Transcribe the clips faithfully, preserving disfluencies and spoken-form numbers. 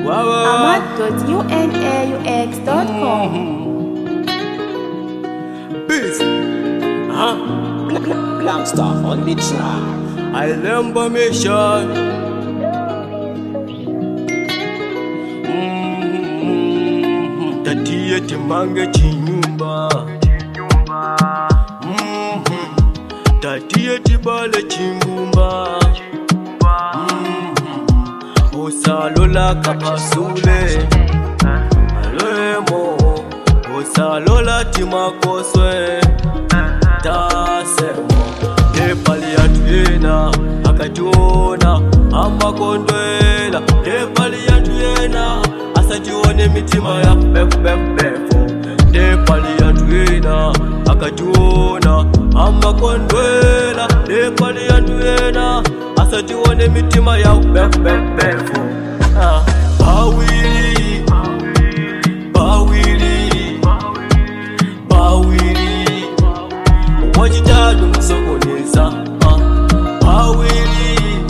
ahmad dot unaux dot com. Biz, huh? Black Star on the track. I remember mission. Mm-hmm. Tatiye timange chinyumba. Mm-hmm. Tatiye tibale chingumba. Mm-hmm. Osalola kapasule. Alemo. Osalola timakoswe. Tasemo. Nepali yatuyena akationa amakondwela. Nepali yatuyena asajione mitima ya befu befu befu. Nepali yatuyena akationa amakondwela. Nepali yatuyena asajione mitima ya befu befu befu. Ah, bawili bawili bawili wajitadu msokoneza. Ah, bawili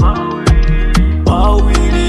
bawili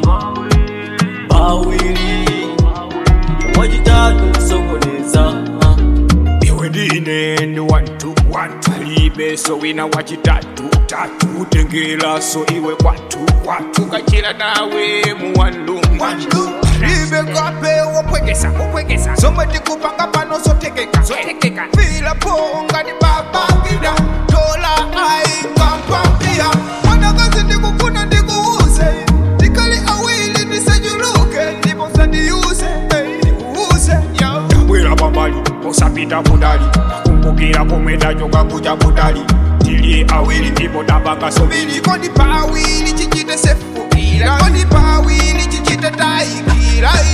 bawili wajitadu msokoneza. Ah, iwe ndine ndi wantu wantu libe so wina wachitatu tatu utengela so iwe kwatu kwatu kachira nawe muwandu wandu libe kape wopwekesa wopwekesa somwe tikupanga pano sotekeka sotekeka vila ponga ni baba gida dola ai kampambia wanakazi ndikufuna ndikuuze ndikali awili nisajuluke ndipo sandiuse ndikuuze ndabwera pambali osapita kudali kumbukira komwenda nyoka kuja kudali tili awili ndipo tabaka sobili kodi pawili chichite sefu ila kodi pawili chichite taikira